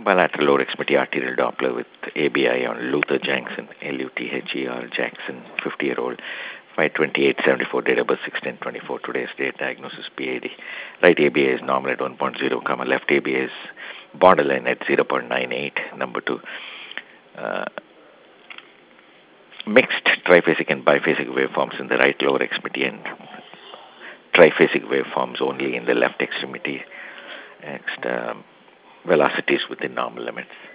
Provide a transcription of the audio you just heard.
Bilateral lower extremity arterial Doppler with ABI on Luther Jackson, Luther Jackson, 50-year-old, 52874, date of birth 1624, today's date, diagnosis PAD. Right ABA is normal at 1.0, comma, left ABA is borderline at 0.98, number 2. Uh, Mixed triphasic and biphasic waveforms in the right lower extremity and triphasic waveforms only in the left extremity. Next, velocities within normal limits.